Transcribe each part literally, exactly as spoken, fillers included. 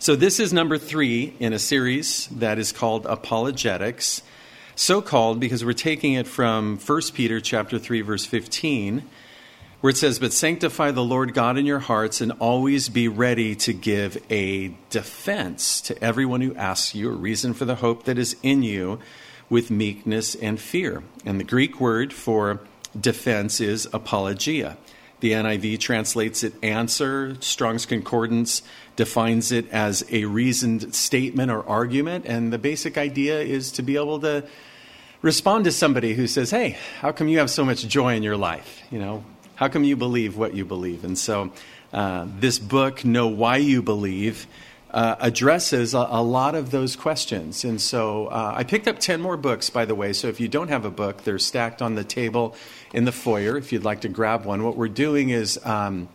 So this is number three in a series that is called Apologetics. So called because we're taking it from First Peter chapter three, verse fifteen, where it says, "But sanctify the Lord God in your hearts and always be ready to give a defense to everyone who asks you a reason for the hope that is in you with meekness and fear." And the Greek word for defense is apologia. The N I V translates it answer. Strong's Concordance defines it as a reasoned statement or argument. And the basic idea is to be able to respond to somebody who says, "Hey, how come you have so much joy in your life? You know, how come you believe what you believe?" And so uh, this book, Know Why You Believe, uh, addresses a, a lot of those questions. And so uh, I picked up ten more books, by the way. So if you don't have a book, they're stacked on the table in the foyer if you'd like to grab one. What we're doing is um,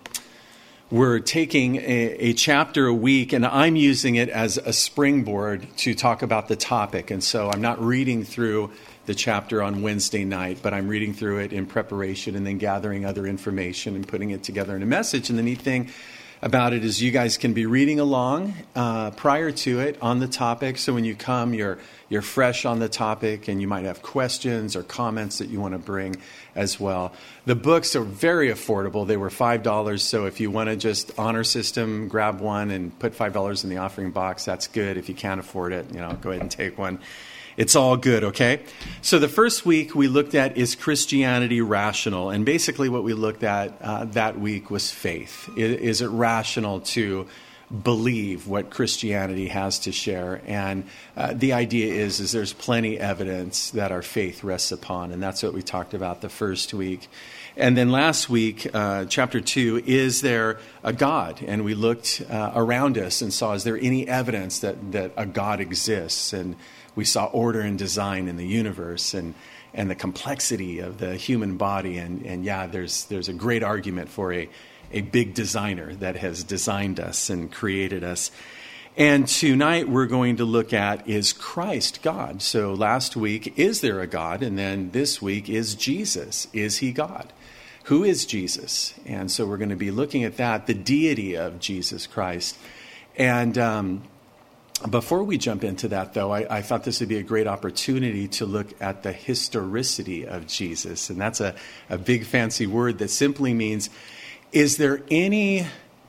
we're taking a, a chapter a week, and I'm using it as a springboard to talk about the topic. And so I'm not reading through the chapter on Wednesday night, but I'm reading through it in preparation and then gathering other information and putting it together in a message. And the neat thing about it is you guys can be reading along uh, prior to it on the topic. So when you come, you're you're fresh on the topic, and you might have questions or comments that you want to bring as well. The books are very affordable. They were five dollars. So if you want to just honor system, grab one and put five dollars in the offering box, that's good. If you can't afford it, you know, go ahead and take one. It's all good, okay? So the first week we looked at, is Christianity rational? And basically what we looked at uh, that week was faith. Is, is it rational to believe what Christianity has to share? And uh, the idea is, is there's plenty evidence that our faith rests upon. And that's what we talked about the first week. And then last week, uh, chapter two, is there a God? And we looked uh, around us and saw, is there any evidence that, that a God exists? And we saw order and design in the universe and, and the complexity of the human body. And, and yeah, there's there's a great argument for a, a big designer that has designed us and created us. And tonight we're going to look at, is Christ God? So last week, is there a God? And then this week, is Jesus? Is he God? Who is Jesus? And so we're going to be looking at that, the deity of Jesus Christ. And um before we jump into that, though, I, I thought this would be a great opportunity to look at the historicity of Jesus. And that's a, a big fancy word that simply means, is there any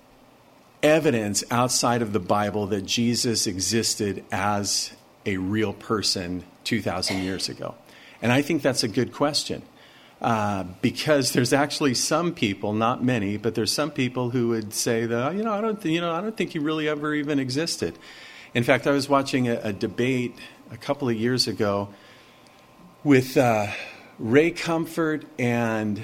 evidence outside of the Bible that Jesus existed as a real person two thousand years ago? And I think that's a good question. Uh, because there's actually some people, not many, but there's some people who would say that, you know, I don't, th- you know, I don't think he really ever even existed. In fact, I was watching a, a debate a couple of years ago with uh, Ray Comfort and,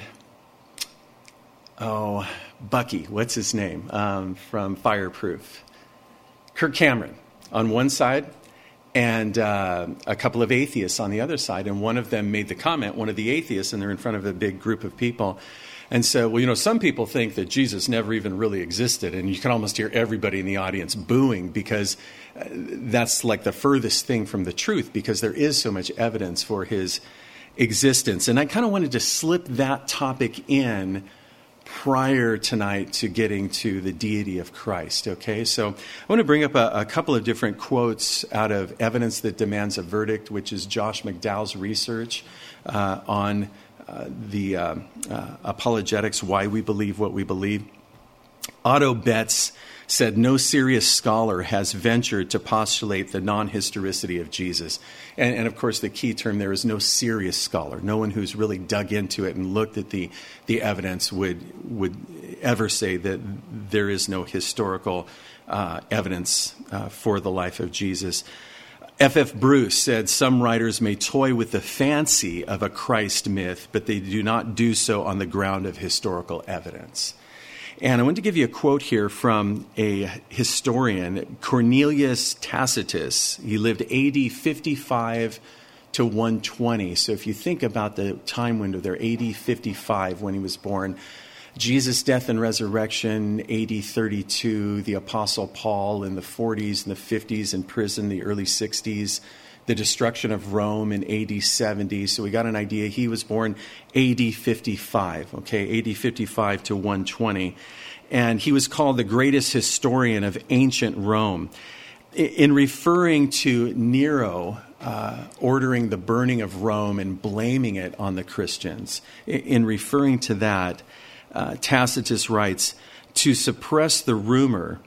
oh, Bucky, what's his name, um, from Fireproof. Kirk Cameron on one side, and uh, a couple of atheists on the other side. And one of them made the comment, one of the atheists, and they're in front of a big group of people, and so, well, you know, some people think that Jesus never even really existed. And you can almost hear everybody in the audience booing, because uh, that's like the furthest thing from the truth, because there is so much evidence for his existence. And I kind of wanted to slip that topic in prior tonight to getting to the deity of Christ, okay? So I want to bring up a, a couple of different quotes out of Evidence That Demands a Verdict, which is Josh McDowell's research uh, on Uh, the uh, uh, apologetics, why we believe what we believe. Otto Betts said, "No serious scholar has ventured to postulate the non-historicity of Jesus." And, and of course, the key term there is no serious scholar. No one who's really dug into it and looked at the, the evidence would would ever say that there is no historical uh, evidence uh, for the life of Jesus. F F Bruce said, "Some writers may toy with the fancy of a Christ myth, but they do not do so on the ground of historical evidence." And I want to give you a quote here from a historian, Cornelius Tacitus. He lived A D fifty-five to one twenty. So if you think about the time window there, A D fifty-five when he was born. Jesus' death and resurrection, A D thirty-two, the Apostle Paul in the forties and the fifties in prison, the early sixties, the destruction of Rome in A D seventy. So we got an idea. He was born A D fifty-five, okay, A D fifty-five to one twenty. and he was called the greatest historian of ancient Rome. In referring to Nero uh, ordering the burning of Rome and blaming it on the Christians, in referring to that, uh, Tacitus writes, to suppress the rumor,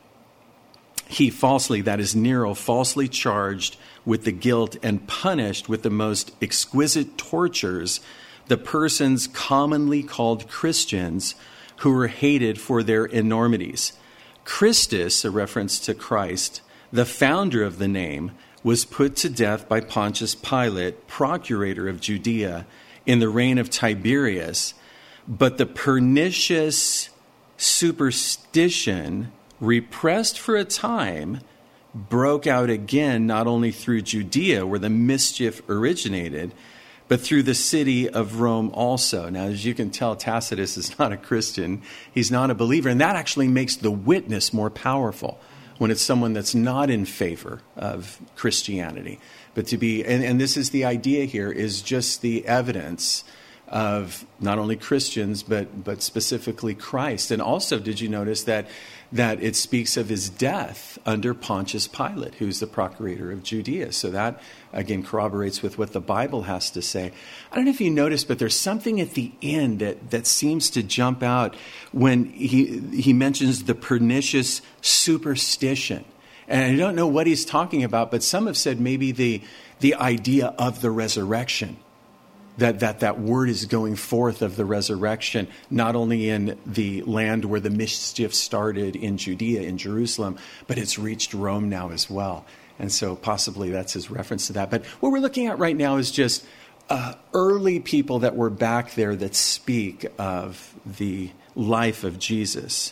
he falsely, that is Nero, falsely charged with the guilt and punished with the most exquisite tortures the persons commonly called Christians who were hated for their enormities. Christus, a reference to Christ, the founder of the name, was put to death by Pontius Pilate, procurator of Judea, in the reign of Tiberius. But the pernicious superstition, repressed for a time, broke out again, not only through Judea, where the mischief originated, but through the city of Rome also. Now, as you can tell, Tacitus is not a Christian. He's not a believer. And that actually makes the witness more powerful when it's someone that's not in favor of Christianity. But to be, and, and this is the idea here, is just the evidence of not only Christians, but but specifically Christ. And also, did you notice that that it speaks of his death under Pontius Pilate, who's the procurator of Judea? So that, again, corroborates with what the Bible has to say. I don't know if you noticed, but there's something at the end that, that seems to jump out when he he mentions the pernicious superstition. And I don't know what he's talking about, but some have said maybe the the idea of the resurrection. That, that that word is going forth of the resurrection, not only in the land where the mischief started in Judea, in Jerusalem, but it's reached Rome now as well. And so possibly that's his reference to that. But what we're looking at right now is just uh, early people that were back there that speak of the life of Jesus.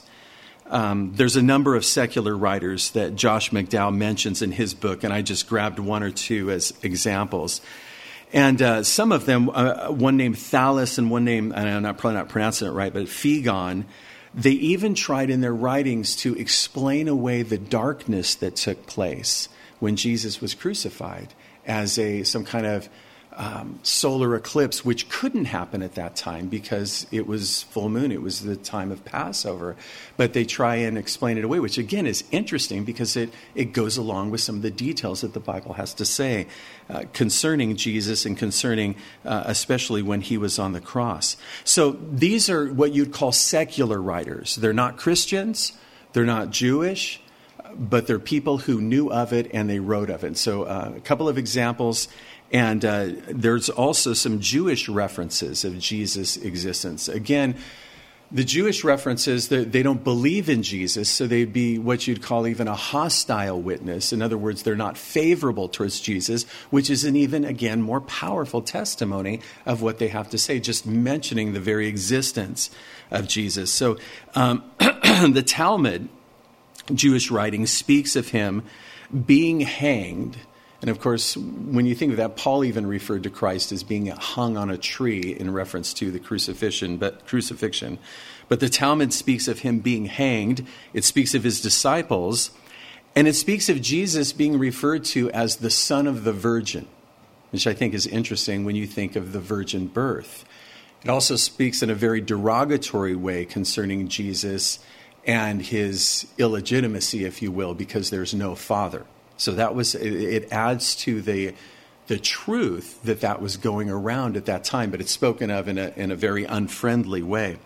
Um, there's a number of secular writers that Josh McDowell mentions in his book, and I just grabbed one or two as examples. And uh, some of them, uh, one named Thales and one named, and I'm not, probably not pronouncing it right, but Phlegon, they even tried in their writings to explain away the darkness that took place when Jesus was crucified as a some kind of um, solar eclipse, which couldn't happen at that time because it was full moon. It was the time of Passover. But they try and explain it away, which again is interesting because it, it goes along with some of the details that the Bible has to say uh, concerning Jesus and concerning uh, especially when he was on the cross. So these are what you'd call secular writers. They're not Christians. They're not Jewish. But they're people who knew of it and they wrote of it. So uh, a couple of examples. And uh, there's also some Jewish references of Jesus' existence. Again, the Jewish references, they don't believe in Jesus, so they'd be what you'd call even a hostile witness. In other words, they're not favorable towards Jesus, which is an even, again, more powerful testimony of what they have to say, just mentioning the very existence of Jesus. So um, the Talmud, Jewish writing, speaks of him being hanged. And of course, when you think of that, Paul even referred to Christ as being hung on a tree in reference to the crucifixion. But crucifixion. But the Talmud speaks of him being hanged. It speaks of his disciples. And it speaks of Jesus being referred to as the Son of the Virgin, which I think is interesting when you think of the virgin birth. It also speaks in a very derogatory way concerning Jesus and his illegitimacy, if you will, because there's no father. So that was, it adds to the the truth that that was going around at that time, but it's spoken of in a in a very unfriendly way.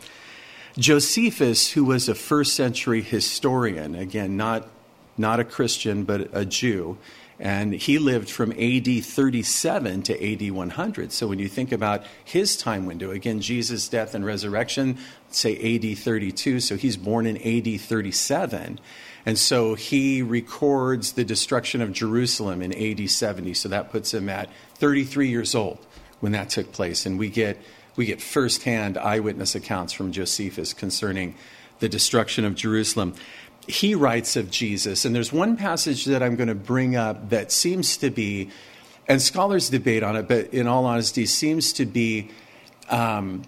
Josephus, who was a first century historian, again, not not a Christian, but a Jew, and he lived from A D thirty-seven to A D one hundred. So when you think about his time window, again, Jesus' death and resurrection, say A D thirty-two, so he's born in A D thirty-seven. And so he records the destruction of Jerusalem in A D seventy. So that puts him at thirty-three years old when that took place. And we get we get firsthand eyewitness accounts from Josephus concerning the destruction of Jerusalem. He writes of Jesus, and there's one passage that I'm going to bring up that seems to be, and scholars debate on it, but in all honesty, seems to be, um,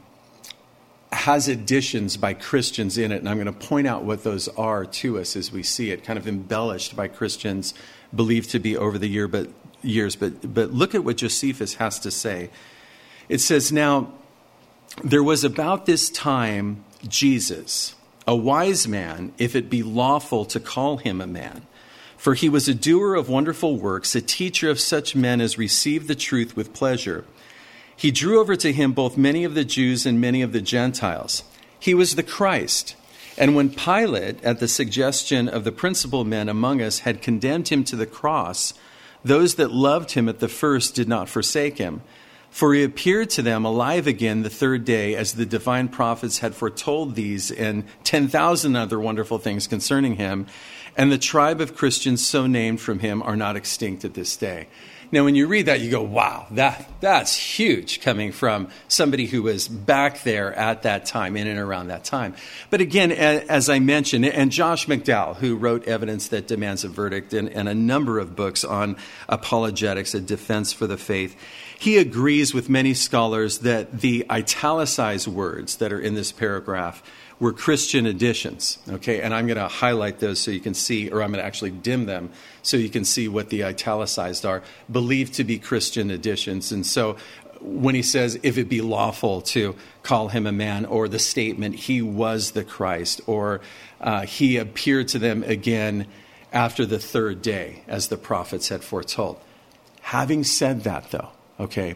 has additions by Christians in it. And I'm going to point out what those are to us as we see it, kind of embellished by Christians, believed to be over the year, but years. But, but look at what Josephus has to say. It says, now, there was about this time Jesus, a wise man, if it be lawful to call him a man. For he was a doer of wonderful works, a teacher of such men as received the truth with pleasure. He drew over to him both many of the Jews and many of the Gentiles. He was the Christ. And when Pilate, at the suggestion of the principal men among us, had condemned him to the cross, those that loved him at the first did not forsake him. For he appeared to them alive again the third day, as the divine prophets had foretold these and ten thousand other wonderful things concerning him. And the tribe of Christians so named from him are not extinct at this day. Now, when you read that, you go, wow, that that's huge, coming from somebody who was back there at that time, in and around that time. But again, as I mentioned, and Josh McDowell, who wrote Evidence That Demands a Verdict and, and a number of books on apologetics, a defense for the faith, he agrees with many scholars that the italicized words that are in this paragraph were Christian additions, okay? And I'm going to highlight those so you can see, or I'm going to actually dim them so you can see what the italicized are, believed to be Christian additions. And so when he says, if it be lawful to call him a man, or the statement, he was the Christ, or uh, he appeared to them again after the third day, as the prophets had foretold. Having said that, though, okay,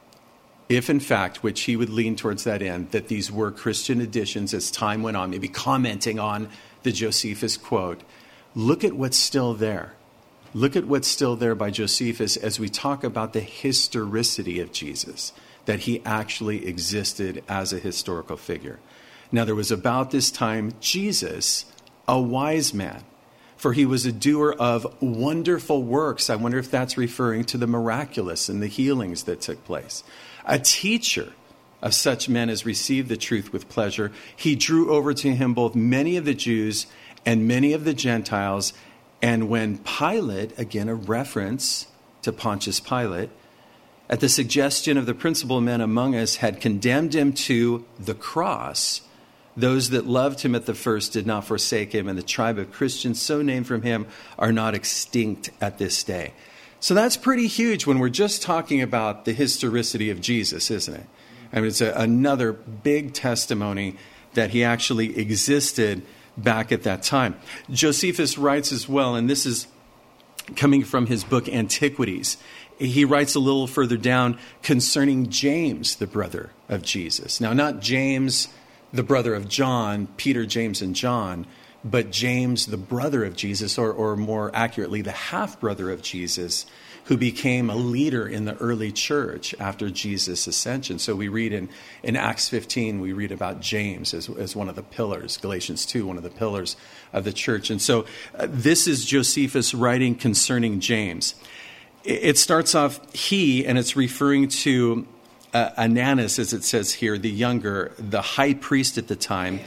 if in fact, which he would lean towards that end, that these were Christian additions as time went on, maybe commenting on the Josephus quote, look at what's still there. Look at what's still there by Josephus as we talk about the historicity of Jesus, that he actually existed as a historical figure. Now, there was about this time Jesus, a wise man, for he was a doer of wonderful works. I wonder if that's referring to the miraculous and the healings that took place. A teacher of such men as received the truth with pleasure. He drew over to him both many of the Jews and many of the Gentiles. And when Pilate, again a reference to Pontius Pilate, at the suggestion of the principal men among us, had condemned him to the cross, those that loved him at the first did not forsake him, and the tribe of Christians so named from him are not extinct at this day. So that's pretty huge when we're just talking about the historicity of Jesus, isn't it? I mean, it's a, another big testimony that he actually existed back at that time. Josephus writes as well, and this is coming from his book Antiquities. He writes a little further down concerning James, the brother of Jesus. Now, not James, the brother of John, Peter, James, and John, but James, the brother of Jesus, or, or more accurately, the half-brother of Jesus, who became a leader in the early church after Jesus' ascension. So we read in, in Acts fifteen, we read about James as, as one of the pillars, Galatians two, one of the pillars of the church. And so uh, this is Josephus writing concerning James. It, it starts off, he, and it's referring to uh, Ananus, as it says here, the younger, the high priest at the time.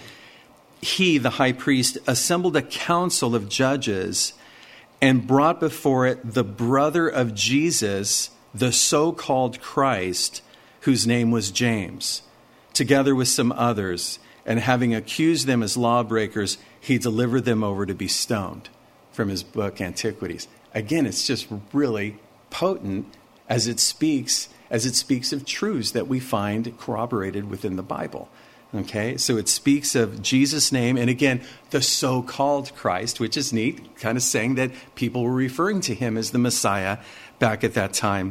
He, the high priest, assembled a council of judges and brought before it the brother of Jesus, the so-called Christ, whose name was James, together with some others. And having accused them as lawbreakers, he delivered them over to be stoned, from his book Antiquities. Again, it's just really potent as it speaks, as it speaks of truths that we find corroborated within the Bible. Okay, so it speaks of Jesus' name, and again, the so-called Christ, which is neat, kind of saying that people were referring to him as the Messiah back at that time.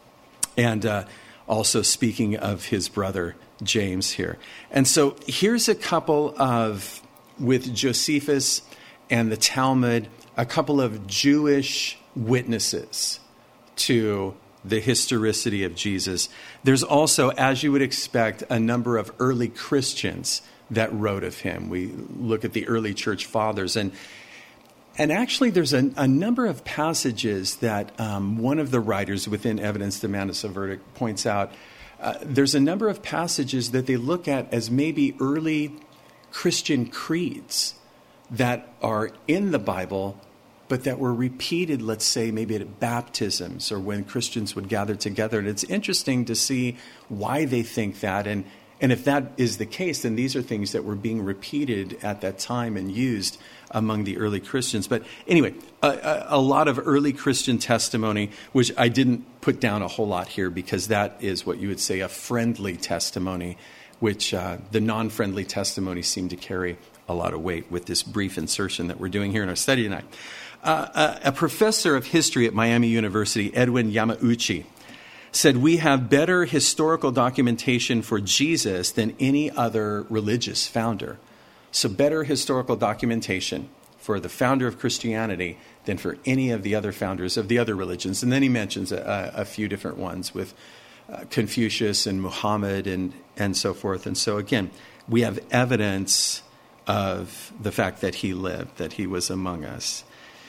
And uh, also speaking of his brother, James, here. And so here's a couple of, with Josephus and the Talmud, a couple of Jewish witnesses to the historicity of Jesus. There's also, as you would expect, a number of early Christians that wrote of him. We look at the early church fathers, and and actually there's a, a number of passages that um, one of the writers within Evidence Demands a Verdict points out. Uh, there's a number of passages that they look at as maybe early Christian creeds that are in the Bible, but that were repeated, let's say, maybe at baptisms or when Christians would gather together. And it's interesting to see why they think that. And, and if that is the case, then these are things that were being repeated at that time and used among the early Christians. But anyway, a, a, a lot of early Christian testimony, which I didn't put down a whole lot here because that is what you would say a friendly testimony, which uh, the non-friendly testimony seemed to carry a lot of weight with this brief insertion that we're doing here in our study tonight. Uh, a, a professor of history at Miami University, Edwin Yamauchi, said we have better historical documentation for Jesus than any other religious founder. So better historical documentation for the founder of Christianity than for any of the other founders of the other religions. And then he mentions a, a few different ones with uh, Confucius and Muhammad and, and so forth. And so again, we have evidence of the fact that he lived, that he was among us.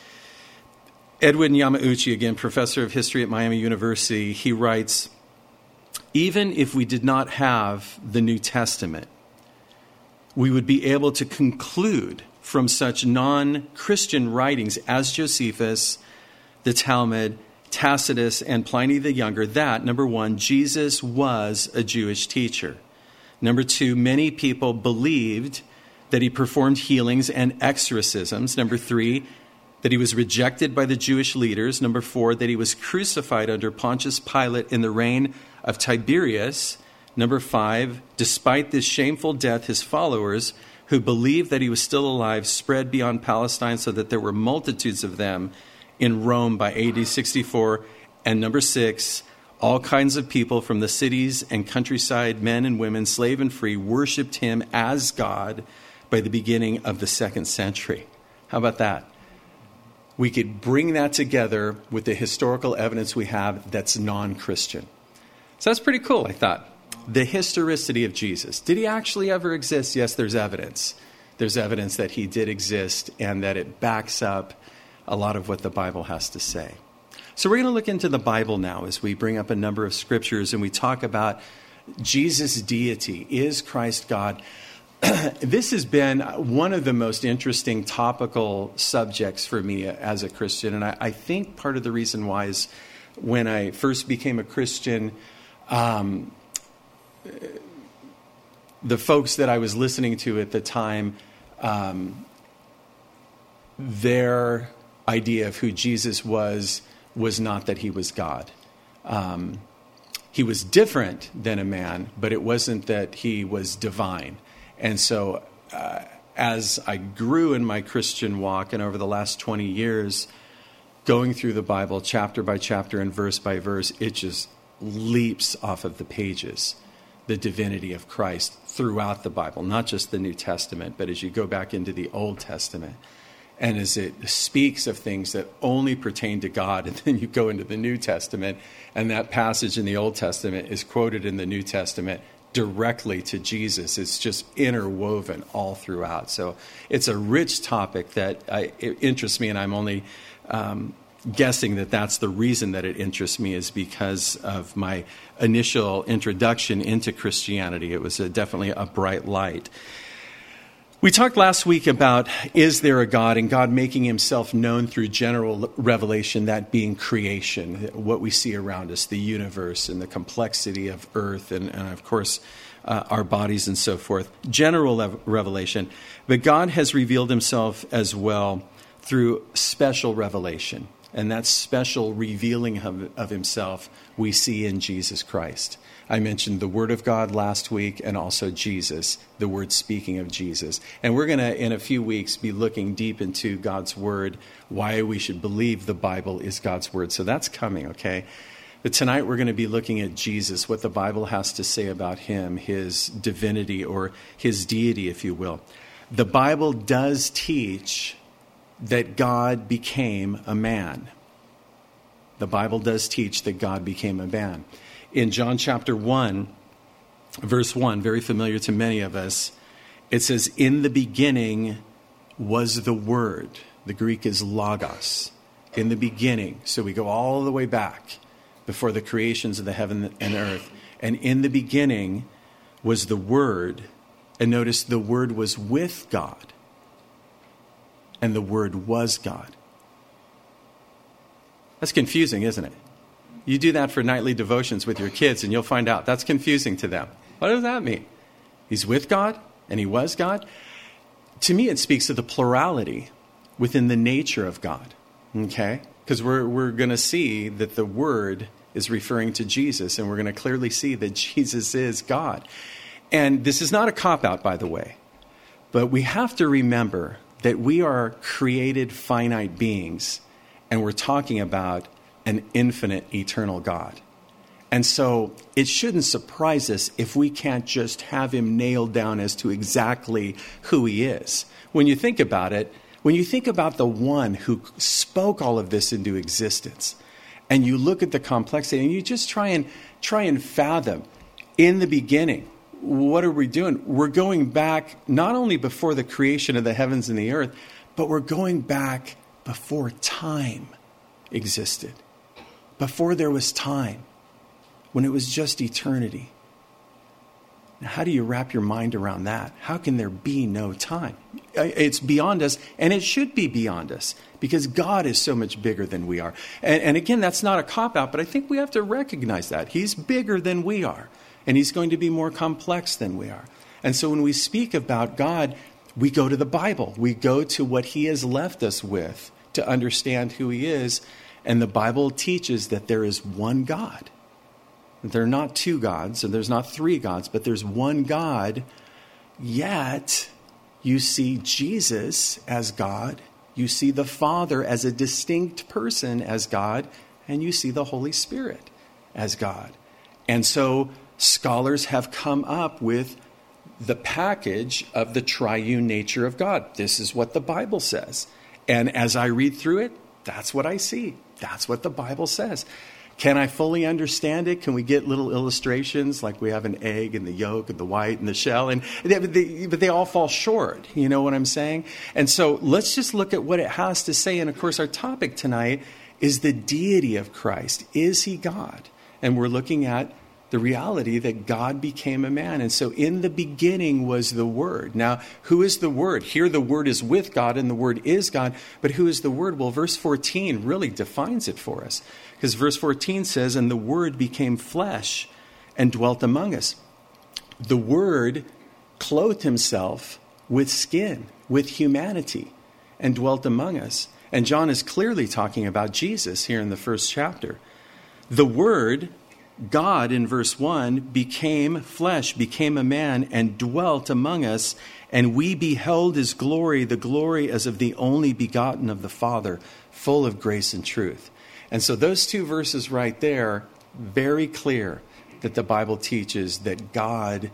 Edwin Yamauchi, again, professor of history at Miami University, he writes, even if we did not have the New Testament, we would be able to conclude from such non-Christian writings as Josephus, the Talmud, Tacitus, and Pliny the Younger that, number one, Jesus was a Jewish teacher. Number two, many people believed that he performed healings and exorcisms. Number three, that he was rejected by the Jewish leaders. Number four, that he was crucified under Pontius Pilate in the reign of Tiberius. Number five, despite this shameful death, his followers, who believed that he was still alive, spread beyond Palestine so that there were multitudes of them in Rome by A D sixty-four. And number six, all kinds of people from the cities and countryside, men and women, slave and free, worshipped him as God by the beginning of the second century. How about that? We could bring that together with the historical evidence we have that's non-Christian. So that's pretty cool, I thought. The historicity of Jesus. Did he actually ever exist? Yes, there's evidence. There's evidence that he did exist and that it backs up a lot of what the Bible has to say. So we're going to look into the Bible now as we bring up a number of scriptures and we talk about Jesus' deity. Is Christ God? This has been one of the most interesting topical subjects for me as a Christian. And I, I think part of the reason why is when I first became a Christian, um, the folks that I was listening to at the time, um, their idea of who Jesus was was not that he was God. Um, he was different than a man, but it wasn't that he was divine. And so uh, as I grew in my Christian walk and over the last twenty years, going through the Bible chapter by chapter and verse by verse, it just leaps off of the pages, the divinity of Christ throughout the Bible, not just the New Testament, but as you go back into the Old Testament. And as it speaks of things that only pertain to God, and then you go into the New Testament, and that passage in the Old Testament is quoted in the New Testament directly to Jesus. It's just interwoven all throughout. So it's a rich topic that I, it interests me, and I'm only um, guessing that that's the reason that it interests me is because of my initial introduction into Christianity. It was a, definitely a bright light. We talked last week about, is there a God, and God making himself known through general revelation, that being creation, what we see around us, the universe and the complexity of earth and, and of course, uh, our bodies and so forth. General lev- revelation. But God has revealed himself as well through special revelation. And that special revealing of, of himself we see in Jesus Christ. I mentioned the Word of God last week and also Jesus, the Word speaking of Jesus. And we're going to, in a few weeks, be looking deep into God's Word, why we should believe the Bible is God's Word. So that's coming, okay? But tonight we're going to be looking at Jesus, what the Bible has to say about him, his divinity or his deity, if you will. The Bible does teach that God became a man. The Bible does teach that God became a man. In John chapter one, verse one, very familiar to many of us, it says, in the beginning was the Word. The Greek is logos. In the beginning. So we go all the way back before the creations of the heaven and earth. And in the beginning was the Word. And notice the Word was with God. And the Word was God. That's confusing, isn't it? You do that for nightly devotions with your kids and you'll find out that's confusing to them. What does that mean? He's with God and he was God? To me, it speaks of the plurality within the nature of God. Okay? Because we're, we're going to see that the Word is referring to Jesus, and we're going to clearly see that Jesus is God. And this is not a cop-out, by the way. But we have to remember that we are created finite beings, and we're talking about an infinite, eternal God. And so it shouldn't surprise us if we can't just have him nailed down as to exactly who he is. When you think about it, when you think about the one who spoke all of this into existence, and you look at the complexity, and you just try and try and fathom, in the beginning, what are we doing? We're going back not only before the creation of the heavens and the earth, but we're going back before time existed, before there was time, when it was just eternity. Now, how do you wrap your mind around that? How can there be no time? It's beyond us, and it should be beyond us, because God is so much bigger than we are. And, and again, that's not a cop-out, but I think we have to recognize that. He's bigger than we are, and he's going to be more complex than we are. And so when we speak about God, we go to the Bible. We go to what he has left us with to understand who he is. And the Bible teaches that there is one God. There are not two gods, and there's not three gods, but there's one God. Yet, you see Jesus as God. You see the Father as a distinct person as God. And you see the Holy Spirit as God. And so scholars have come up with the package of the triune nature of God. This is what the Bible says. And as I read through it, that's what I see. That's what the Bible says. Can I fully understand it? Can we get little illustrations like we have an egg and the yolk and the white and the shell? And they, they, but they all fall short. You know what I'm saying? And so let's just look at what it has to say. And of course, our topic tonight is the deity of Christ. Is he God? And we're looking at the reality that God became a man. And so in the beginning was the Word. Now, who is the Word? Here the Word is with God and the Word is God. But who is the Word? Well, verse fourteen really defines it for us. Because verse fourteen says, and the Word became flesh and dwelt among us. The Word clothed himself with skin, with humanity, and dwelt among us. And John is clearly talking about Jesus here in the first chapter. The Word, God, in verse one, became flesh, became a man, and dwelt among us, and we beheld his glory, the glory as of the only begotten of the Father, full of grace and truth. And so those two verses right there, very clear that the Bible teaches that God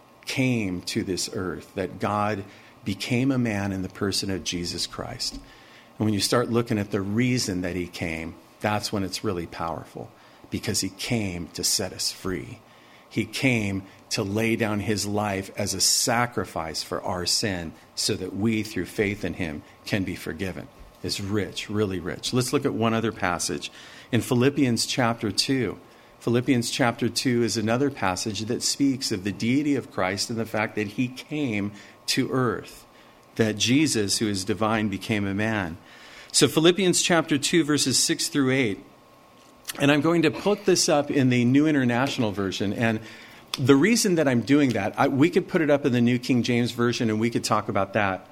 came to this earth, that God became a man in the person of Jesus Christ. And when you start looking at the reason that he came, that's when it's really powerful. Because he came to set us free. He came to lay down his life as a sacrifice for our sin so that we, through faith in him, can be forgiven. It's rich, really rich. Let's look at one other passage. In Philippians chapter two. Philippians chapter two is another passage that speaks of the deity of Christ and the fact that he came to earth. That Jesus, who is divine, became a man. So Philippians chapter two, verses six through eight. And I'm going to put this up in the New International Version. And the reason that I'm doing that, I, we could put it up in the New King James Version and we could talk about that.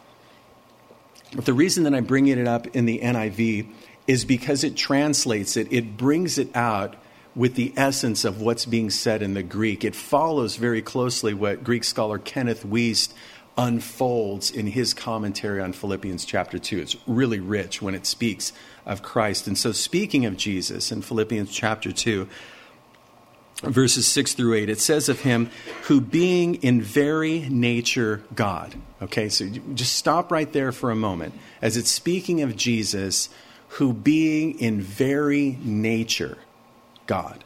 But the reason that I'm bringing it up in the N I V is because it translates it. It brings it out with the essence of what's being said in the Greek. It follows very closely what Greek scholar Kenneth Wiest unfolds in his commentary on Philippians chapter two. It's really rich when it speaks of Christ. And so speaking of Jesus in Philippians chapter two, verses six through eight, it says of him, who being in very nature God. Okay, so just stop right there for a moment. As it's speaking of Jesus, who being in very nature God.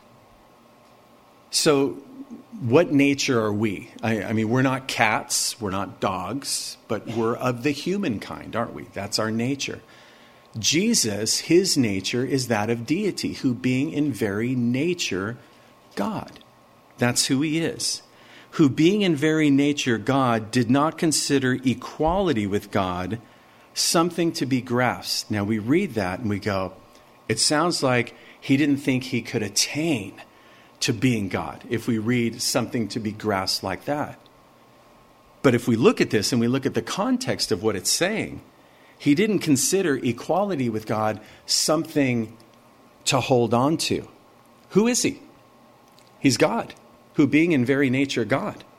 So what nature are we? I, I mean, we're not cats, we're not dogs, but we're of the human kind, aren't we? That's our nature. Jesus, his nature is that of deity, who being in very nature God. That's who he is. Who being in very nature God did not consider equality with God something to be grasped. Now we read that and we go, it sounds like he didn't think he could attain to being God, if we read something to be grasped like that. But if we look at this and we look at the context of what it's saying, he didn't consider equality with God something to hold on to. Who is he? He's God, who being in very nature God.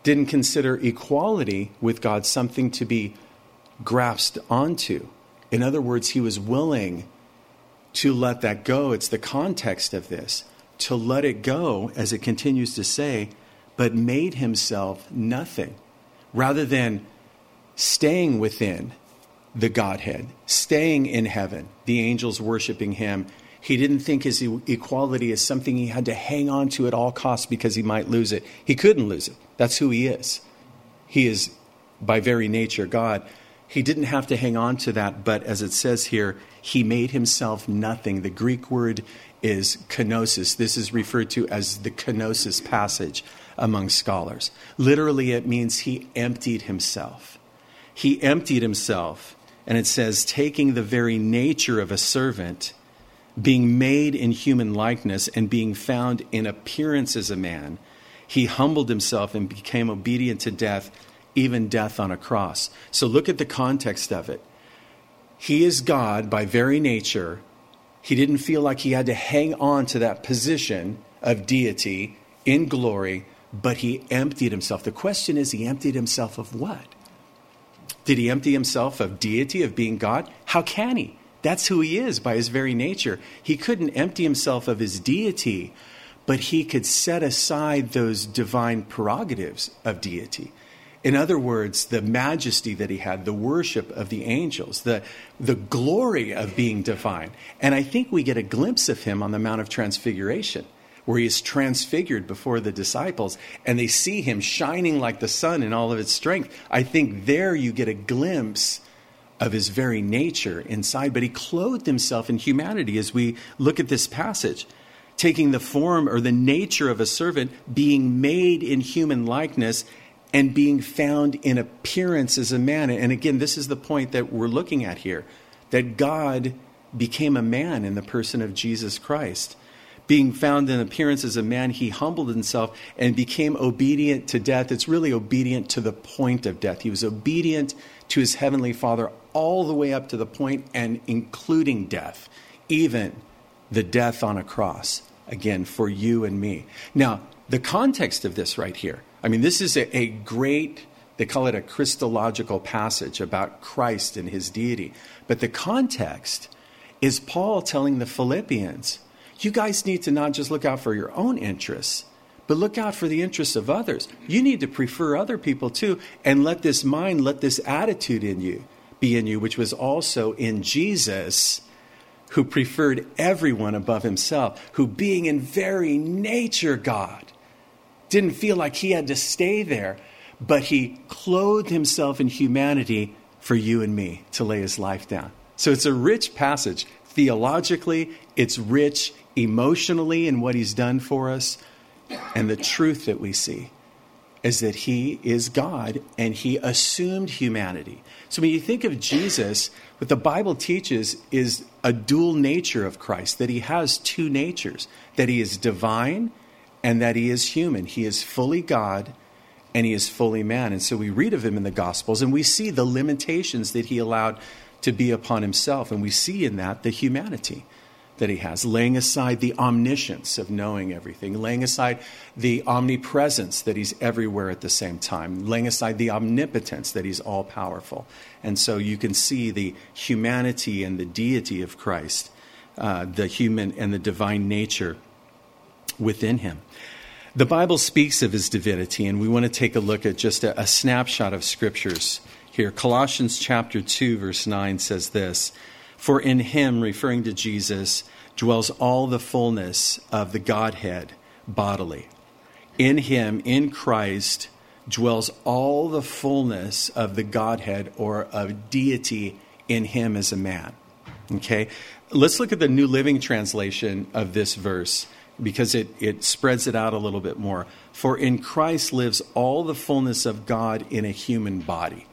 didn't consider equality with God something to be grasped onto. In other words, he was willing to let that go. It's the context of this. To let it go, as it continues to say, but made himself nothing. Rather than staying within the Godhead, staying in heaven, the angels worshiping him, he didn't think his equality is something he had to hang on to at all costs because he might lose it. He couldn't lose it. That's who he is. He is, by very nature, God. He didn't have to hang on to that, but as it says here, he made himself nothing. The Greek word is kenosis. This is referred to as the kenosis passage among scholars. Literally, it means he emptied himself. He emptied himself, and it says, taking the very nature of a servant, being made in human likeness, and being found in appearance as a man, he humbled himself and became obedient to death, even death on a cross. So look at the context of it. He is God by very nature. He didn't feel like he had to hang on to that position of deity in glory, but he emptied himself. The question is, he emptied himself of what? Did he empty himself of deity, of being God? How can he? That's who he is by his very nature. He couldn't empty himself of his deity, but he could set aside those divine prerogatives of deity. In other words, the majesty that he had, the worship of the angels, the, the glory of being divine. And I think we get a glimpse of him on the Mount of Transfiguration, where he is transfigured before the disciples, and they see him shining like the sun in all of its strength. I think there you get a glimpse of his very nature inside, but he clothed himself in humanity as we look at this passage, taking the form or the nature of a servant, being made in human likeness, and being found in appearance as a man. And again, this is the point that we're looking at here, that God became a man in the person of Jesus Christ. Being found in appearance as a man, he humbled himself and became obedient to death. It's really obedient to the point of death. He was obedient to his heavenly Father all the way up to the point and including death, even the death on a cross, again, for you and me. Now, the context of this right here, I mean, this is a, a great, they call it a Christological passage about Christ and his deity. But the context is Paul telling the Philippians, you guys need to not just look out for your own interests, but look out for the interests of others. You need to prefer other people too, and let this mind, let this attitude in you be in you, which was also in Jesus, who preferred everyone above himself, who being in very nature God, didn't feel like he had to stay there, but he clothed himself in humanity for you and me to lay his life down. So it's a rich passage. Theologically, it's rich emotionally in what he's done for us. And the truth that we see is that he is God and he assumed humanity. So when you think of Jesus, what the Bible teaches is a dual nature of Christ, that he has two natures, that he is divine and that he is human. He is fully God and he is fully man. And so we read of him in the Gospels and we see the limitations that he allowed to be upon himself. And we see in that the humanity that he has, laying aside the omniscience of knowing everything, laying aside the omnipresence that he's everywhere at the same time, laying aside the omnipotence that he's all-powerful. And so you can see the humanity and the deity of Christ, uh, the human and the divine nature within him. The Bible speaks of his divinity, and we want to take a look at just a, a snapshot of scriptures here. Colossians chapter two, verse nine says this, "For in him," referring to Jesus, "dwells all the fullness of the Godhead bodily." In him, in Christ, dwells all the fullness of the Godhead, or of deity, in him as a man. Okay? Let's look at the New Living Translation of this verse, because it, it spreads it out a little bit more. "For in Christ lives all the fullness of God in a human body."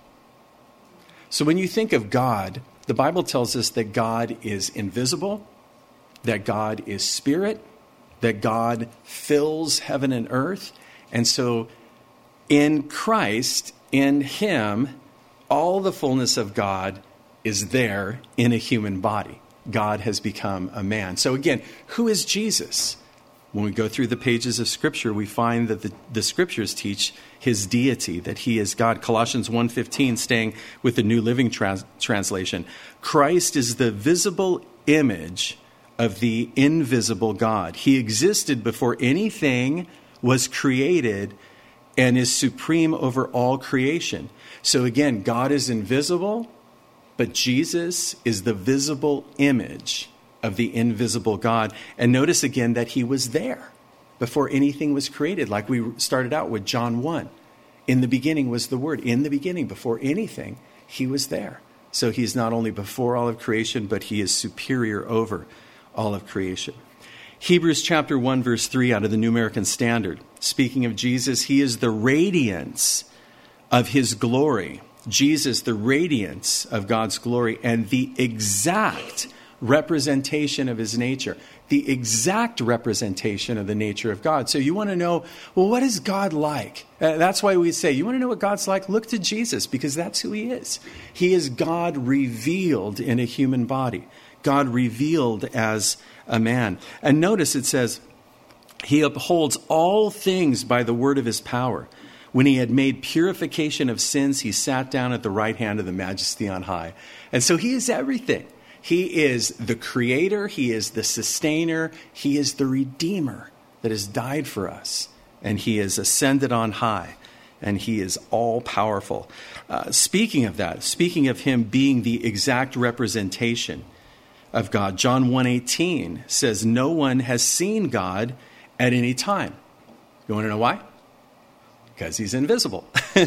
So when you think of God, the Bible tells us that God is invisible, that God is spirit, that God fills heaven and earth. And so in Christ, in him, all the fullness of God is there in a human body. God has become a man. So again, who is Jesus? When we go through the pages of Scripture, we find that the, the Scriptures teach his deity, that he is God. Colossians one fifteen, staying with the New Living Trans- Translation, Christ is the visible image of the invisible God. He existed before anything was created and is supreme over all creation. So again, God is invisible, but Jesus is the visible image of the invisible God. And notice again that he was there before anything was created, like we started out with John one. In the beginning was the Word. In the beginning, before anything, he was there. So he's not only before all of creation, but he is superior over all of creation. Hebrews chapter one, verse three out of the New American Standard. Speaking of Jesus, he is the radiance of his glory. Jesus, the radiance of God's glory and the exact representation of his nature, the exact representation of the nature of God. So you want to know, well, what is God like? Uh, that's why we say, you want to know what God's like? Look to Jesus, because that's who he is. He is God revealed in a human body, God revealed as a man. And notice it says, he upholds all things by the word of his power. When he had made purification of sins, he sat down at the right hand of the Majesty on high. And so he is everything. He is the creator. He is the sustainer. He is the redeemer that has died for us. And he is ascended on high. And he is all powerful. Uh, speaking of that, speaking of him being the exact representation of God, John one eighteen says, no one has seen God at any time. You want to know why? Because he's invisible.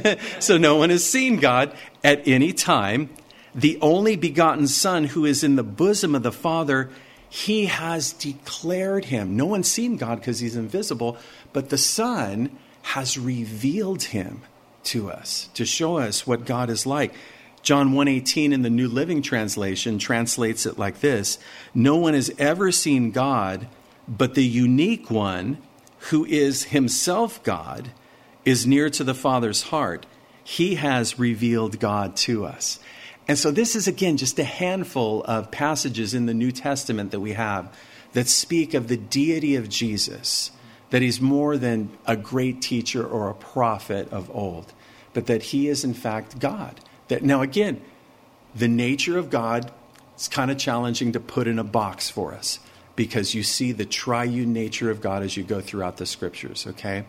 So no one has seen God at any time. The only begotten Son who is in the bosom of the Father, he has declared him. No one's seen God because he's invisible, but the Son has revealed him to us to show us what God is like. John one eighteen in the New Living Translation translates it like this: no one has ever seen God, but the unique one who is himself God is near to the Father's heart. He has revealed God to us. And so this is, again, just a handful of passages in the New Testament that we have that speak of the deity of Jesus, that he's more than a great teacher or a prophet of old, but that he is, in fact, God. That now, again, the nature of God is kind of challenging to put in a box for us, because you see the triune nature of God as you go throughout the Scriptures, okay?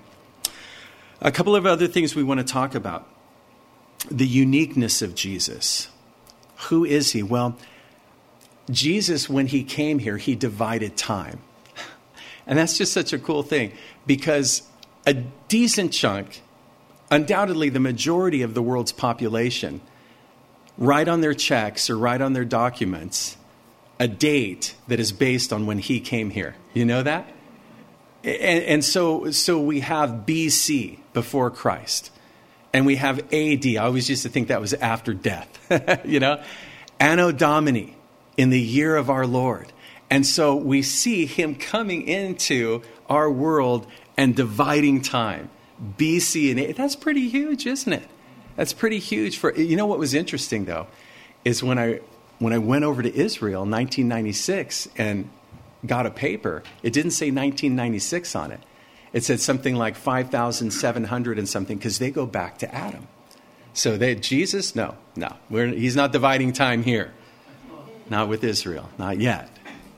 A couple of other things we want to talk about. The uniqueness of Jesus. Who is he? Well, Jesus, when he came here, he divided time. And that's just such a cool thing, because a decent chunk, undoubtedly the majority of the world's population, write on their checks or write on their documents a date that is based on when he came here. You know that? And, and so, so we have B C, before Christ. And we have A D. I always used to think that was after death. You know? Anno Domini, in the year of our Lord. And so we see him coming into our world and dividing time. B C and A. That's pretty huge, isn't it? That's pretty huge. For you know what was interesting, though, is when I when I went over to Israel in nineteen ninety-six and got a paper, it didn't say nineteen ninety-six on it. It said something like five thousand seven hundred and something, because they go back to Adam. So they, Jesus, no, no. We're, he's not dividing time here. Not with Israel, not yet.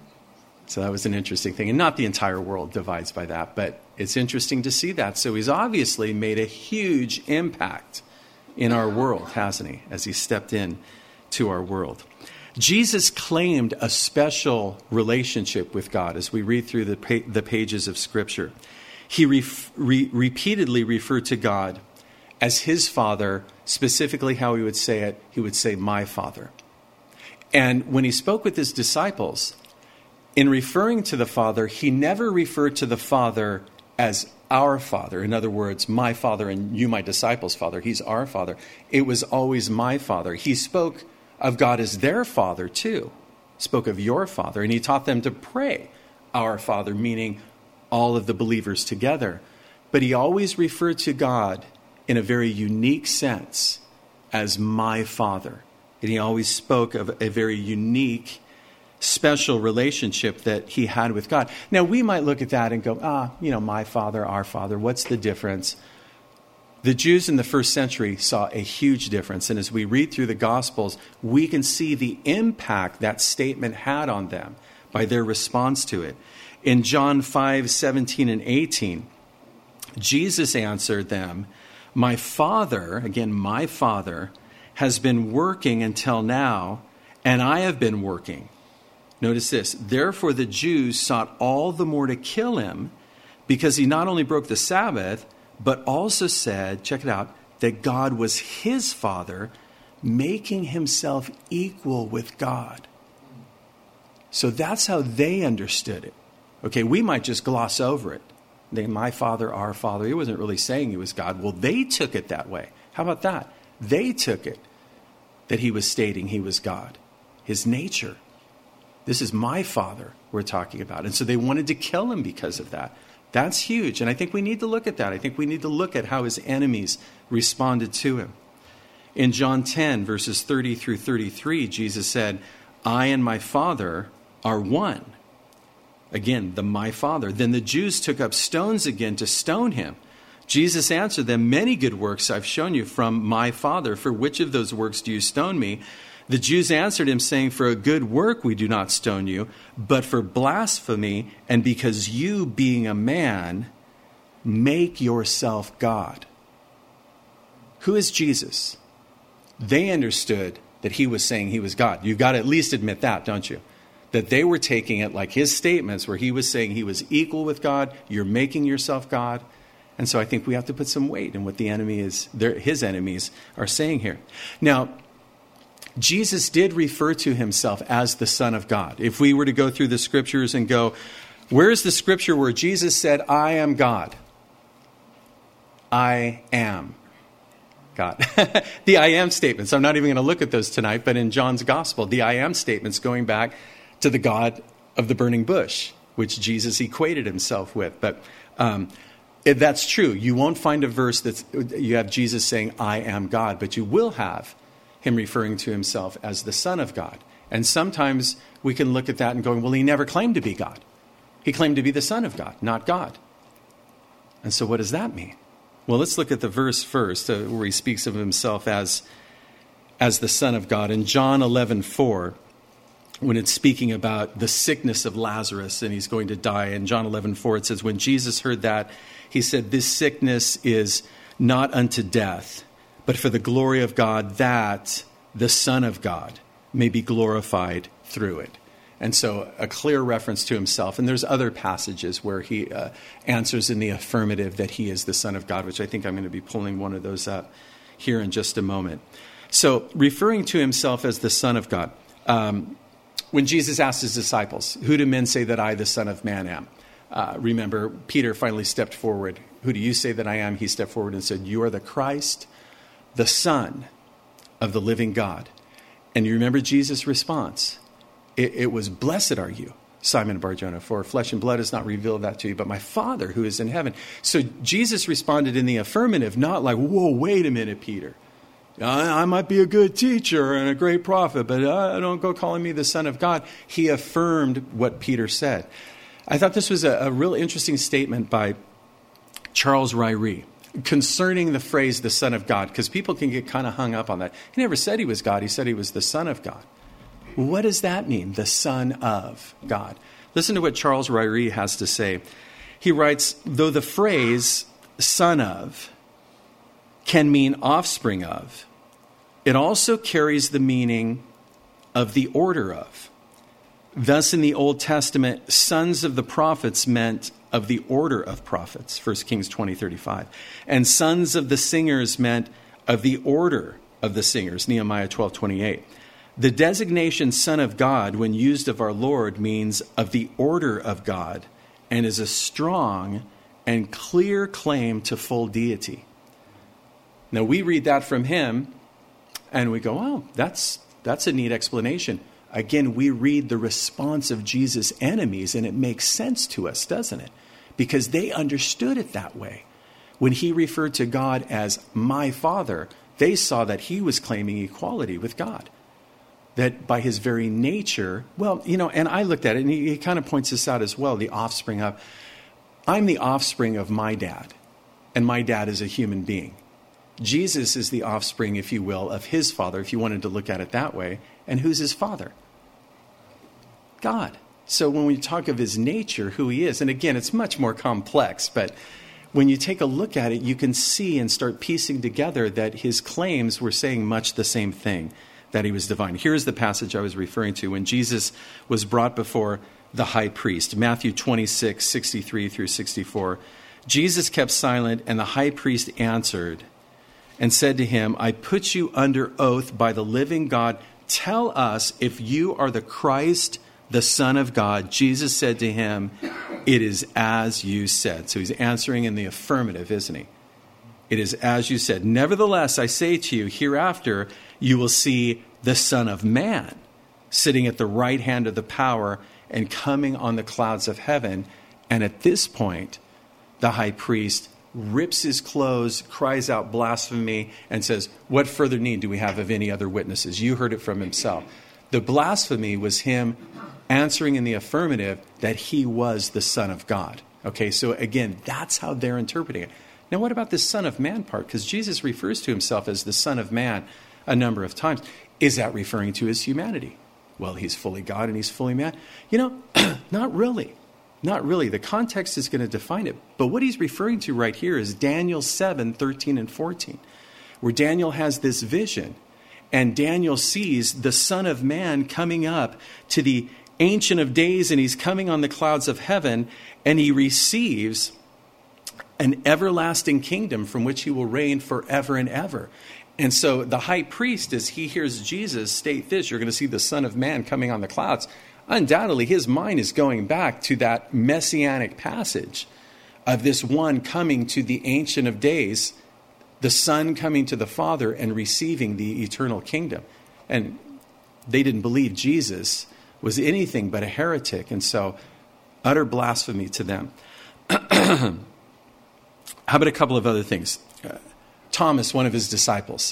So that was an interesting thing. And not the entire world divides by that, but it's interesting to see that. So he's obviously made a huge impact in our world, hasn't he, as he stepped in to our world. Jesus claimed a special relationship with God as we read through the, pa- the pages of Scripture. He ref- re- repeatedly referred to God as his Father, specifically how he would say it, he would say, my Father. And when he spoke with his disciples, in referring to the Father, he never referred to the Father as our Father. In other words, my Father and you, my disciples' Father. He's our Father. It was always my Father. He spoke of God as their Father too. Spoke of your Father. And he taught them to pray, our Father, meaning all of the believers together. But he always referred to God in a very unique sense as my Father. And he always spoke of a very unique special relationship that he had with God. Now, we might look at that and go, ah, you know, my father, our father, what's the difference? The Jews in the first century saw a huge difference. And as we read through the Gospels, we can see the impact that statement had on them by their response to it. In John five, seventeen and eighteen, Jesus answered them, my Father, again, my Father, has been working until now, and I have been working. Notice this. Therefore, the Jews sought all the more to kill him because he not only broke the Sabbath, but also said, check it out, that God was his Father, making himself equal with God. So that's how they understood it. Okay, we might just gloss over it. They, my Father, our Father. He wasn't really saying he was God. Well, they took it that way. How about that? They took it that he was stating he was God. His nature. This is my Father we're talking about. And so they wanted to kill him because of that. That's huge. And I think we need to look at that. I think we need to look at how his enemies responded to him. In John ten, verses thirty through thirty-three, Jesus said, I and my Father are one. Again, the my Father. Then the Jews took up stones again to stone him. Jesus answered them, many good works I've shown you from my Father. For which of those works do you stone me? The Jews answered him, saying, for a good work we do not stone you, but for blasphemy, and because you, being a man, make yourself God. Who is Jesus? They understood that he was saying he was God. You've got to at least admit that, don't you? That they were taking it like his statements where he was saying he was equal with God. You're making yourself God. And so I think we have to put some weight in what the enemy is, their, his enemies are saying here. Now, Jesus did refer to himself as the Son of God. If we were to go through the scriptures and go, where's the scripture where Jesus said, I am God? I am God. The I am statements. I'm not even going to look at those tonight, but in John's gospel, the I am statements going back to the God of the burning bush, which Jesus equated himself with. But um, if that's true, you won't find a verse that you have Jesus saying, I am God, but you will have him referring to himself as the Son of God. And sometimes we can look at that and going, well, he never claimed to be God. He claimed to be the Son of God, not God. And so what does that mean? Well, let's look at the verse first, uh, where he speaks of himself as, as the Son of God. In John eleven four, when it's speaking about the sickness of Lazarus and he's going to die, in John eleven four, it says, when Jesus heard that, he said, this sickness is not unto death, but for the glory of God, that the Son of God may be glorified through it. And so a clear reference to himself. And there's other passages where he uh, answers in the affirmative that he is the Son of God, which I think I'm going to be pulling one of those up here in just a moment. So referring to himself as the Son of God, um, when Jesus asked his disciples, who do men say that I, the Son of Man, am? Uh, remember, Peter finally stepped forward. Who do you say that I am? He stepped forward and said, you are the Christ, the Son of the living God. And you remember Jesus' response. It, it was, blessed are you, Simon Bar-Jonah, for flesh and blood has not revealed that to you, but my Father who is in heaven. So Jesus responded in the affirmative, not like, whoa, wait a minute, Peter. I, I might be a good teacher and a great prophet, but uh, don't go calling me the Son of God. He affirmed what Peter said. I thought this was a, a real interesting statement by Charles Ryrie concerning the phrase, the Son of God, because people can get kind of hung up on that. He never said he was God. He said he was the Son of God. What does that mean, the Son of God? Listen to what Charles Ryrie has to say. He writes, though the phrase son of can mean offspring of, it also carries the meaning of the order of. Thus, in the Old Testament, sons of the prophets meant of the order of prophets, First Kings twenty thirty-five. And sons of the singers meant of the order of the singers, Nehemiah twelve twenty-eight. The designation Son of God, when used of our Lord, means of the order of God and is a strong and clear claim to full deity. Now, we read that from him and we go, oh, that's, that's a neat explanation. Again, we read the response of Jesus' enemies and it makes sense to us, doesn't it? Because they understood it that way. When he referred to God as my Father, they saw that he was claiming equality with God. that by his very nature, well, you know, and I looked at it, and he, he kind of points this out as well, the offspring of, I'm the offspring of my dad, and my dad is a human being. Jesus is the offspring, if you will, of his father, if you wanted to look at it that way. And who's his father? God. So when we talk of his nature, who he is, and again, it's much more complex, but when you take a look at it, you can see and start piecing together that his claims were saying much the same thing, that he was divine. Here's the passage I was referring to when Jesus was brought before the high priest, Matthew twenty-six, sixty-three through sixty-four. Jesus kept silent, and the high priest answered and said to him, I put you under oath by the living God. Tell us if you are the Christ, the Son of God. Jesus said to him, it is as you said. So he's answering in the affirmative, isn't he? It is as you said. Nevertheless, I say to you, hereafter you will see the Son of Man sitting at the right hand of the power and coming on the clouds of heaven. And at this point, the high priest rips his clothes, cries out blasphemy, and says, what further need do we have of any other witnesses? You heard it from himself. The blasphemy was him answering in the affirmative that he was the Son of God. Okay, so again, that's how they're interpreting it. Now, what about the Son of Man part? Because Jesus refers to himself as the Son of Man a number of times. Is that referring to his humanity? Well, he's fully God and he's fully man. You know, not really. Not really. The context is going to define it. But what he's referring to right here is Daniel seven, thirteen and fourteen, where Daniel has this vision. And Daniel sees the Son of Man coming up to the Ancient of Days, and he's coming on the clouds of heaven, and he receives an everlasting kingdom from which he will reign forever and ever. And so the high priest, as he hears Jesus state this, you're going to see the Son of Man coming on the clouds, undoubtedly his mind is going back to that messianic passage of this one coming to the Ancient of Days, the Son coming to the Father and receiving the eternal kingdom. And they didn't believe Jesus was anything but a heretic, and so utter blasphemy to them. How about a couple of other things? Uh, Thomas, one of his disciples.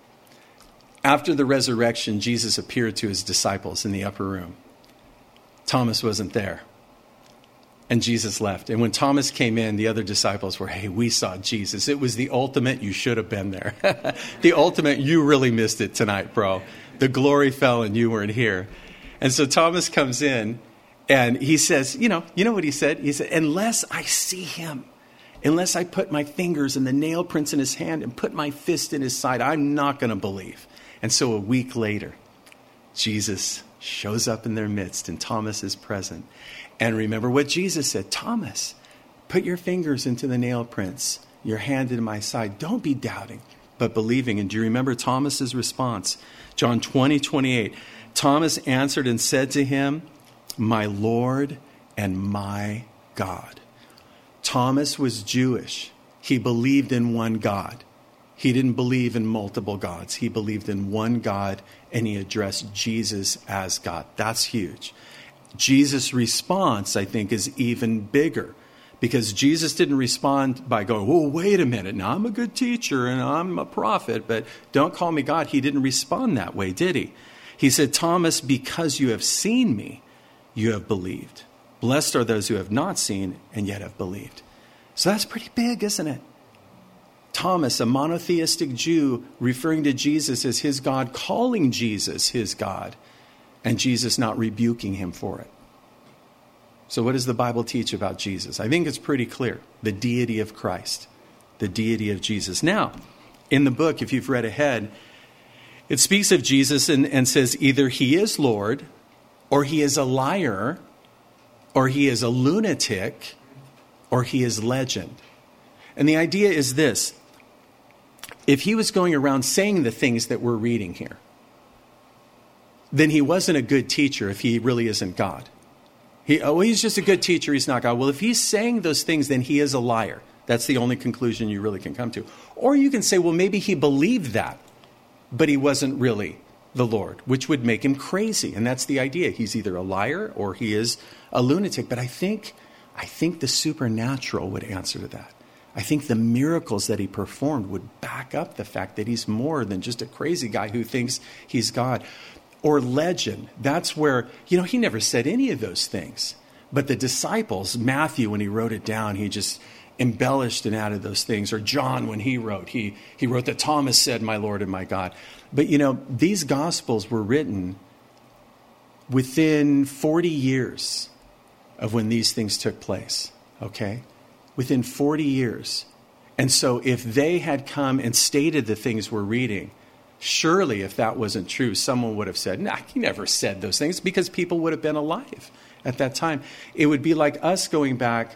After the resurrection, Jesus appeared to his disciples in the upper room. Thomas wasn't there. And Jesus left. And when Thomas came in, the other disciples were, hey, we saw Jesus. It was the ultimate, you should have been there. The ultimate, you really missed it tonight, bro. The glory fell and you weren't here. And so Thomas comes in and he says, you know, you know what he said? He said, unless I see him, unless I put my fingers in the nail prints in his hand and put my fist in his side, I'm not going to believe. And so a week later, Jesus shows up in their midst and Thomas is present. And remember what Jesus said, Thomas, put your fingers into the nail prints, your hand into my side. Don't be doubting, but believing. And do you remember Thomas's response? John twenty, twenty-eight. Thomas answered and said to him, my Lord and my God. Thomas was Jewish. He believed in one God. He didn't believe in multiple gods. He believed in one God, and he addressed Jesus as God. That's huge. Jesus' response, I think, is even bigger, because Jesus didn't respond by going, oh, wait a minute. Now, I'm a good teacher and I'm a prophet, but don't call me God. He didn't respond that way, did he? He said, Thomas, because you have seen me, you have believed. Blessed are those who have not seen and yet have believed. So that's pretty big, isn't it? Thomas, a monotheistic Jew, referring to Jesus as his God, calling Jesus his God, and Jesus not rebuking him for it. So what does the Bible teach about Jesus? I think it's pretty clear. The deity of Christ, the deity of Jesus. Now, in the book, if you've read ahead, it speaks of Jesus and, and says either he is Lord, or he is a liar, or he is a lunatic, or he is legend. And the idea is this. If he was going around saying the things that we're reading here, then he wasn't a good teacher if he really isn't God. He, oh, he's just a good teacher, he's not God. Well, if he's saying those things, then he is a liar. That's the only conclusion you really can come to. Or you can say, well, maybe he believed that, but he wasn't really the Lord, which would make him crazy. And that's the idea. He's either a liar or he is a lunatic. But I think, I think the supernatural would answer to that. I think the miracles that he performed would back up the fact that he's more than just a crazy guy who thinks he's God. or legend. That's where, you know, he never said any of those things. But the disciples, Matthew, when he wrote it down, he just embellished and added those things. Or John, when he wrote, he, he wrote that Thomas said, my Lord and my God. But, you know, these Gospels were written within forty years of when these things took place, okay? Within forty years. And so if they had come and stated the things we're reading, surely if that wasn't true, someone would have said, nah, he never said those things, because people would have been alive at that time. It would be like us going back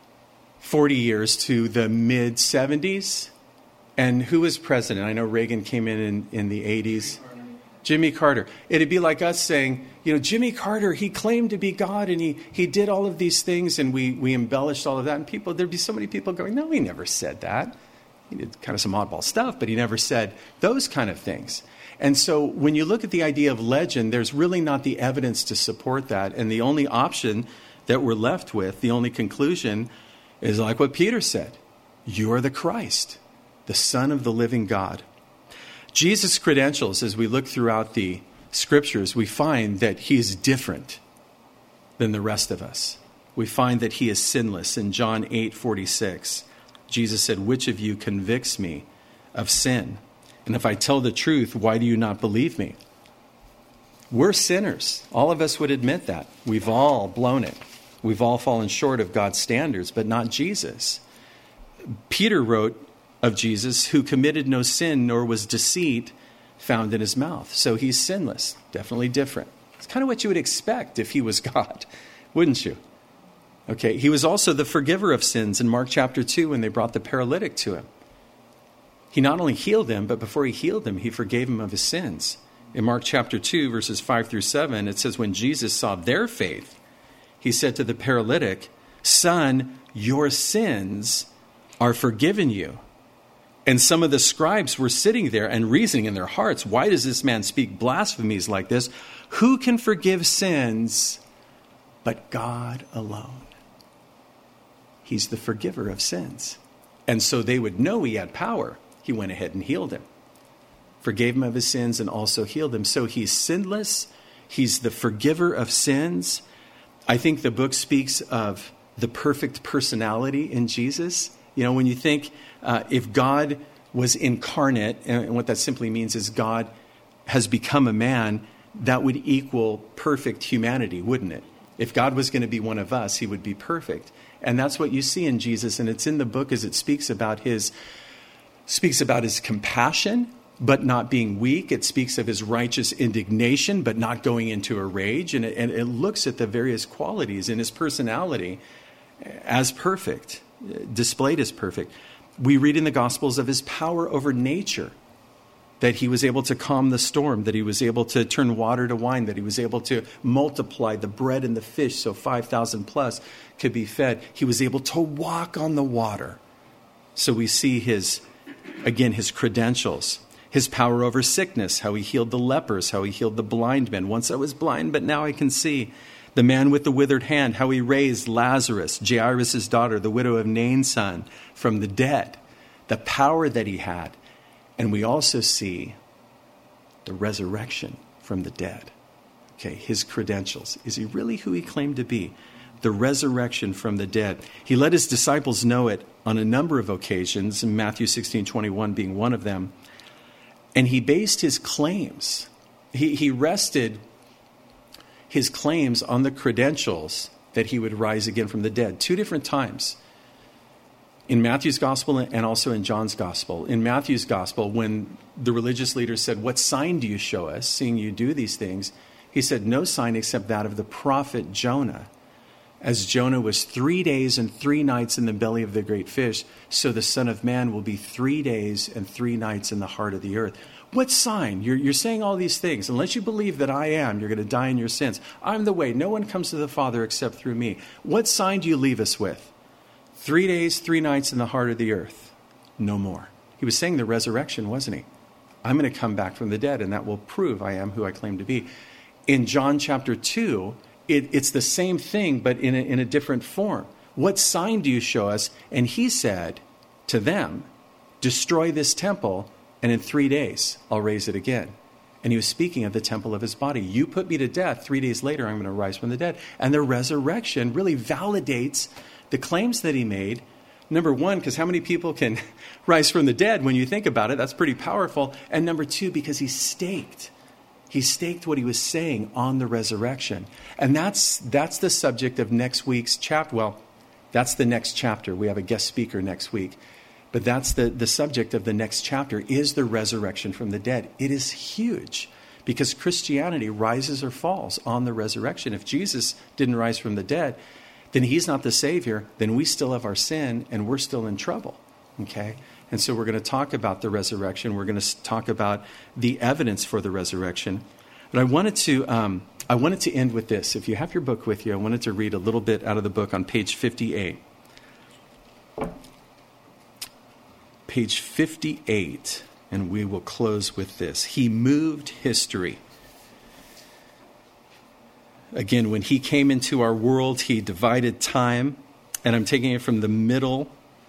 forty years to the mid seventies. And who was president? I know Reagan came in in, in the eighties. Jimmy Carter. It'd be like us saying, you know, Jimmy Carter, he claimed to be God, and he, he did all of these things, and we, we embellished all of that. And people, there'd be so many people going, no, he never said that. He did kind of some oddball stuff, but he never said those kind of things. And so when you look at the idea of legend, there's really not the evidence to support that. And the only option that we're left with, the only conclusion, is like what Peter said. You are the Christ, the Son of the living God. Jesus' credentials, as we look throughout the Scriptures, we find that he is different than the rest of us. We find that he is sinless. In John eight forty-six, Jesus said, which of you convicts me of sin? And if I tell the truth, why do you not believe me? We're sinners. All of us would admit that. We've all blown it. We've all fallen short of God's standards, but not Jesus. Peter wrote of Jesus, who committed no sin, nor was deceit found in his mouth. So he's sinless, definitely different. It's kind of what you would expect if he was God, wouldn't you? Okay, he was also the forgiver of sins in Mark chapter two when they brought the paralytic to him. He not only healed him, but before he healed him, he forgave him of his sins. In Mark chapter two, verses five through seven, it says, when Jesus saw their faith, he said to the paralytic, son, your sins are forgiven you. And some of the scribes were sitting there and reasoning in their hearts, why does this man speak blasphemies like this? Who can forgive sins but God alone? He's the forgiver of sins. And so they would know he had power. He went ahead and healed him, forgave him of his sins, and also healed him. So he's sinless. He's the forgiver of sins. I think the book speaks of the perfect personality in Jesus. You know, when you think uh, if God was incarnate, and what that simply means is God has become a man, that would equal perfect humanity, wouldn't it? If God was going to be one of us, he would be perfect. And that's what you see in Jesus. And it's in the book as it speaks about his, speaks about his compassion, but not being weak. It speaks of his righteous indignation, but not going into a rage. And it, and it looks at the various qualities in his personality as perfect, displayed as perfect. We read in the Gospels of his power over nature, that he was able to calm the storm, that he was able to turn water to wine, that he was able to multiply the bread and the fish so five thousand plus could be fed. He was able to walk on the water. So we see his, again, his credentials, his power over sickness, how he healed the lepers, how he healed the blind men. Once I was blind, but now I can see. The man with the withered hand, how he raised Lazarus, Jairus' daughter, the widow of Nain's son, from the dead. The power that he had. And we also see the resurrection from the dead. Okay, his credentials. Is he really who he claimed to be? The resurrection from the dead. He let his disciples know it on a number of occasions, Matthew sixteen twenty-one being one of them. And he based his claims. He, he rested his claims on the credentials that he would rise again from the dead. Two different times. In Matthew's gospel and also in John's gospel. In Matthew's gospel, when the religious leaders said, what sign do you show us, seeing you do these things? He said, no sign except that of the prophet Jonah. As Jonah was three days and three nights in the belly of the great fish, so the Son of Man will be three days and three nights in the heart of the earth. What sign? You're, you're saying all these things. Unless you believe that I am, you're going to die in your sins. I'm the way. No one comes to the Father except through me. What sign do you leave us with? Three days, three nights in the heart of the earth. No more. He was saying the resurrection, wasn't he? I'm going to come back from the dead, and that will prove I am who I claim to be. In John chapter two, it, it's the same thing, but in a, in a different form. What sign do you show us? And he said to them, destroy this temple, and in three days I'll raise it again. And he was speaking of the temple of his body. You put me to death, three days later I'm going to rise from the dead. And the resurrection really validates the claims that he made. Number one, because how many people can rise from the dead when you think about it? That's pretty powerful. And number two, because he staked. He staked what he was saying on the resurrection. And that's that's the subject of next week's chapter. Well, that's the next chapter. We have a guest speaker next week. But that's the, the subject of the next chapter, is the resurrection from the dead. It is huge because Christianity rises or falls on the resurrection. If Jesus didn't rise from the dead, then he's not the Savior. Then we still have our sin and we're still in trouble. Okay? And so we're going to talk about the resurrection. We're going to talk about the evidence for the resurrection. But I wanted to um, I wanted to end with this. If you have your book with you, I wanted to read a little bit out of the book on page fifty-eight. Page fifty-eight, and we will close with this. He moved history. Again, when he came into our world, he divided time. And I'm taking it from the middle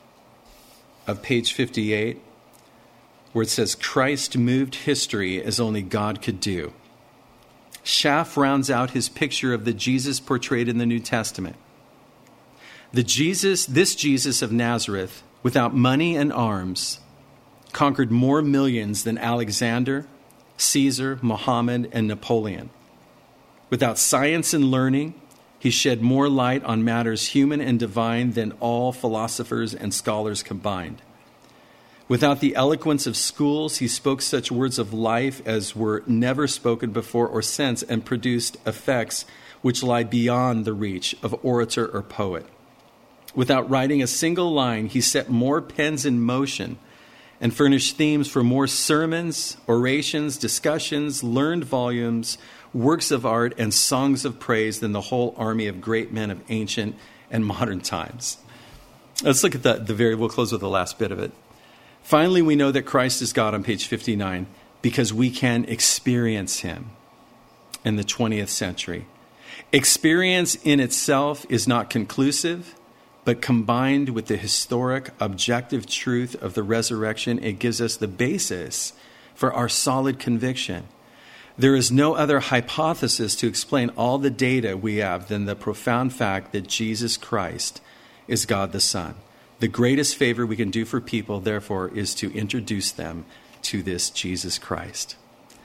of page fifty-eight, where it says, Christ moved history as only God could do. Schaff rounds out his picture of the Jesus portrayed in the New Testament. The Jesus, this Jesus of Nazareth, without money and arms, conquered more millions than Alexander, Caesar, Muhammad, and Napoleon. Without science and learning, he shed more light on matters human and divine than all philosophers and scholars combined. Without the eloquence of schools, he spoke such words of life as were never spoken before or since and produced effects which lie beyond the reach of orator or poet. Without writing a single line, he set more pens in motion and furnished themes for more sermons, orations, discussions, learned volumes, works of art, and songs of praise than the whole army of great men of ancient and modern times. Let's look at the, the very, we'll close with the last bit of it. Finally, we know that Christ is God on page fifty-nine because we can experience him in the twentieth century. Experience in itself is not conclusive, but combined with the historic, objective truth of the resurrection, it gives us the basis for our solid conviction. There is no other hypothesis to explain all the data we have than the profound fact that Jesus Christ is God the Son. The greatest favor we can do for people, therefore, is to introduce them to this Jesus Christ.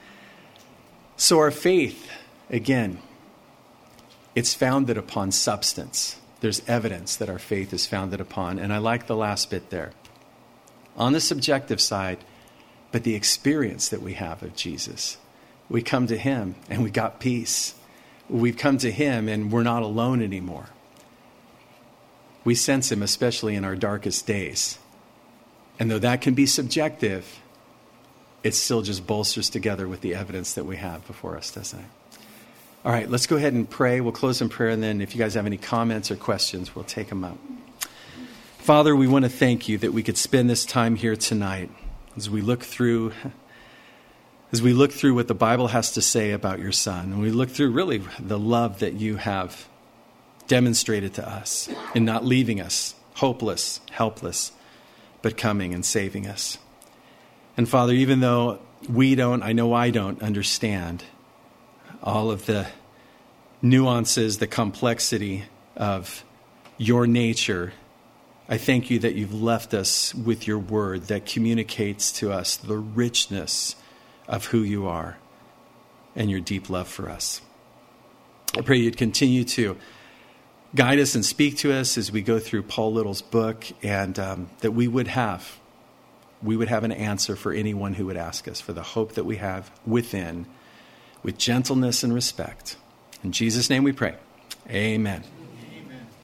So our faith, again, it's founded upon substance. There's evidence that our faith is founded upon. And I like the last bit there. On the subjective side, but the experience that we have of Jesus. We come to him and we got peace. We've come to him and we're not alone anymore. We sense him, especially in our darkest days. And though that can be subjective, it still just bolsters together with the evidence that we have before us, doesn't it? All right, let's go ahead and pray. We'll close in prayer, and then if you guys have any comments or questions, we'll take them up. Father, we want to thank you that we could spend this time here tonight as we look through as we look through what the Bible has to say about your Son. And we look through really the love that you have demonstrated to us in not leaving us hopeless, helpless, but coming and saving us. And Father, even though we don't, I know I don't understand all of the nuances, the complexity of your nature, I thank you that you've left us with your word that communicates to us the richness of who you are and your deep love for us. I pray you'd continue to guide us and speak to us as we go through Paul Little's book, and um, that we would have, we would have an answer for anyone who would ask us, for the hope that we have within, with gentleness and respect. In Jesus' name we pray. Amen.